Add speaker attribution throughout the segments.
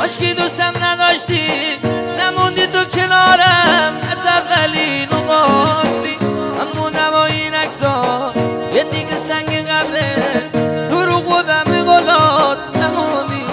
Speaker 1: عشقی دوستم نداشتی نموندی تو کنارم از اولین آغازی همونم با این عکس‌ها یه دیگه سنگ قبله دروغ بودم گلات نموندی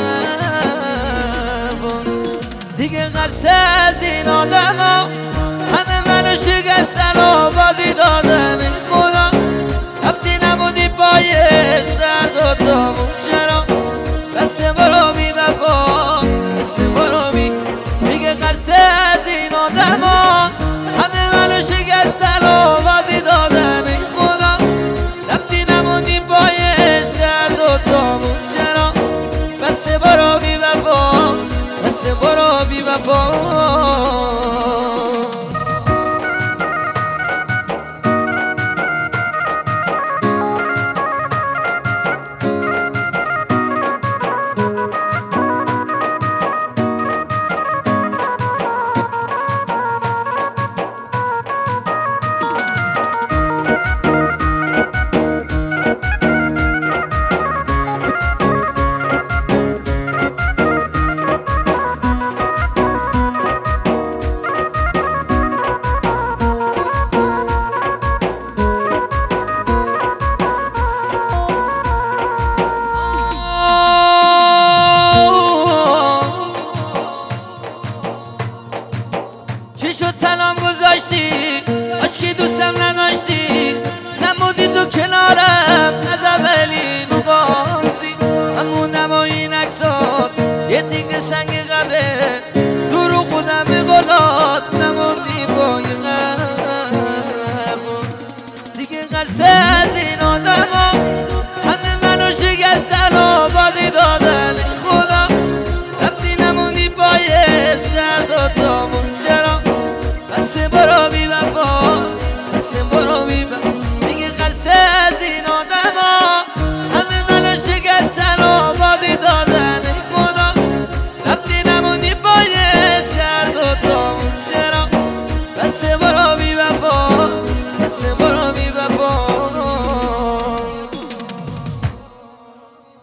Speaker 1: باید دیگه قصه از این آدم ها همه منو شکستن و بازی دادن خدا رفتی نبودی پایش در دوتامون چرا بس برو بی وفا بس برو بی دیگه قصه از این آدم ها همه منو شکستن و بازی دادن خدا رفتی نبودی پایش در دوتامون چرا بس برو بی وفا بس برو بی وفا چی شد سلام گذاشتی عشقی دوستم نداشتی نمودی تو کنارم از اولین آغازی همونم با این عکسات یه دیگه سنگ قبله دروغ بودم به گلات